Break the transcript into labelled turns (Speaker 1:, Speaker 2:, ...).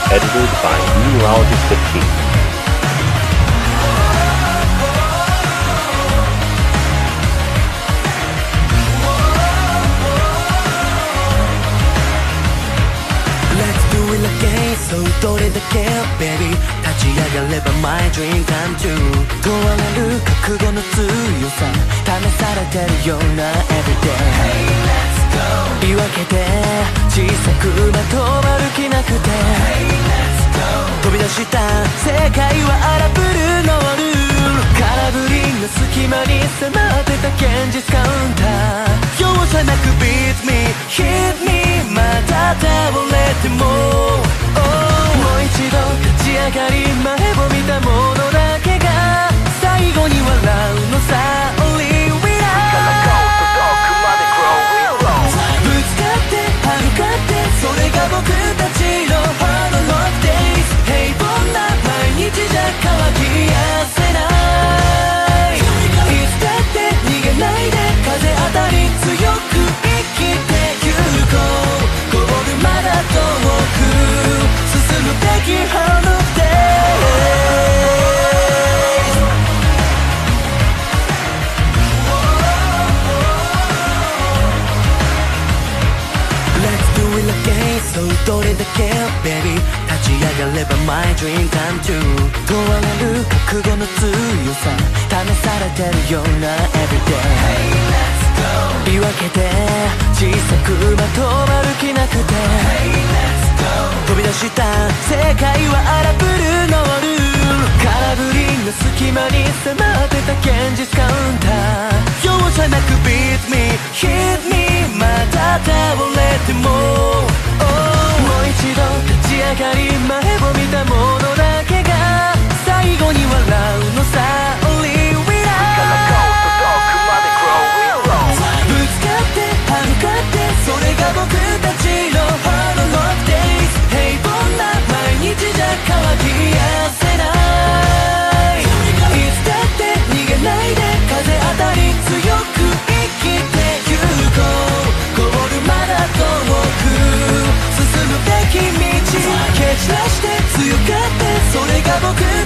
Speaker 1: edited by Meteorologist 15.
Speaker 2: そうどれだけ baby 立ち上がれば my dream come true 問われる覚悟の強さ試されてるような everyday Hey let's go 言い訳で小さくまとまる気なくて Hey let's go 飛び出した世界は荒ぶるノールール空振りの隙間に迫ってた現実カウンター容赦なく beat me hit me また倒れてももう一度立ち上がり前を見たものだけが最後に笑うのさ Only winner ぶつかって歯向かってそれが僕たちの Hard Rock Days 平凡な毎日じゃ乾きやせないいつだって逃げないで風当たり強く生きてゆこうゴールまだ遠くTake you home of days Let's do it again そうどれだけ baby 立ち上がれば my dream come true 問われる覚悟の強さ試されてるような everyday Hey let's go 言い訳で小さくまとまる気なくて Hey let's go 飛び出した世界は荒ぶるノールール空振りの隙間に迫ってた現実カウンター容赦なく beat me hit me また倒れてももう一度立ち上がり前を見たものだけが最後に笑うのさ Only winner ぶつかって歯向かってそれが僕たちの Hard Rock Days 平凡な毎日じゃ乾きやせないいつだって逃げないで風当たり強く生きてゆこうゴールまだ遠く進むべき道蹴散らして強がってそれが僕